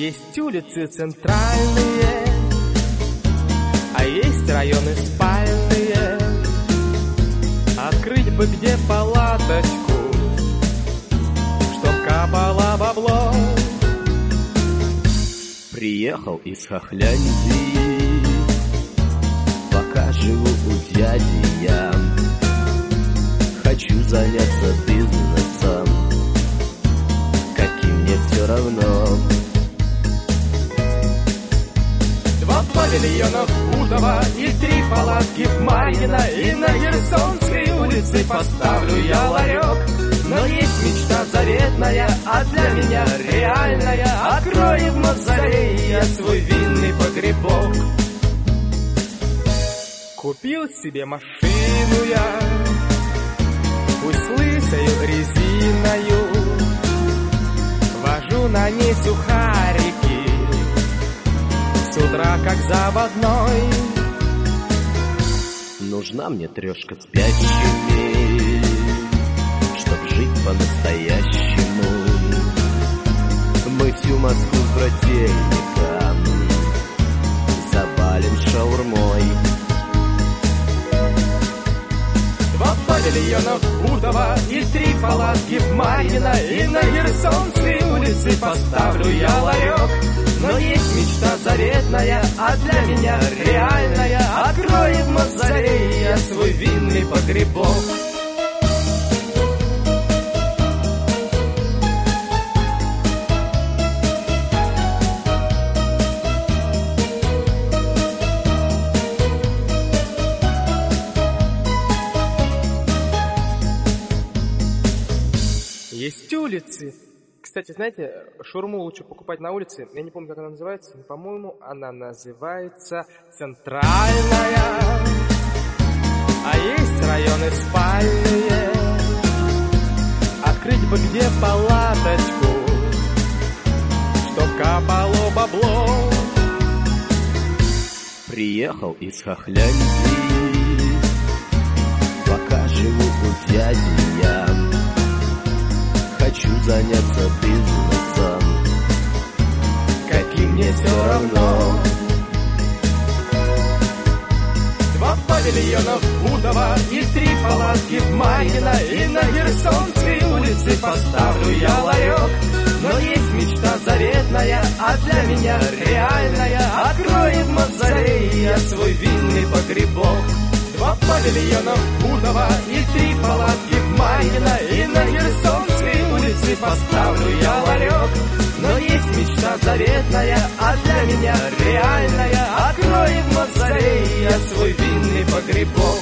Есть улицы центральные, а есть районы спальные. Открыть бы где палаточку, чтоб капало бабло. Приехал из Хохляндии, пока живу у дяди я. Хочу заняться бизнесом, каким мне все равно. 2 павильона в Бутово и 3 палатки в Марьино, и на Херсонской улице поставлю я ларек. Но есть мечта заветная, а для меня реальная. Открою в мавзолее я свой винный погребок. Купил себе машину я, пусть лысою резиною, вожу на ней сухарики с утра как заводной. Нужна мне трешка с 5 щелей, чтоб жить по-настоящему. Мы всю Москву с брательником завалим шаурмой. 2 павильона в Бутово и 3 палатки в Марьино, и на Херсонской улице поставлю я ларек. Но есть мечта заветная, а для меня реальная. Открою в мавзолее я свой винный погребок. Есть улицы. Кстати, знаете, шаурму лучше покупать на улице. Я не помню, как она называется, но, по-моему, она называется центральная. А есть районы спальные. Открыть бы где палаточку, чтоб капало бабло. Приехал из Хохляндии, пока живу у дяди я. Хочу заняться бизнесом, каким мне все равно. 2 павильона в Бутово и 3 палатки в Марьино, и на Херсонской улице поставлю я ларек. Но есть мечта заветная, а для меня реальная. Открою в мавзолее я свой винный погребок. 2 павильона в Бутово и 3 палатки в Марьино, и на Херсонской улице поставлю я ларек. Но есть мечта заветная, а для меня реальная. Открою в мавзолее я свой винный погребок.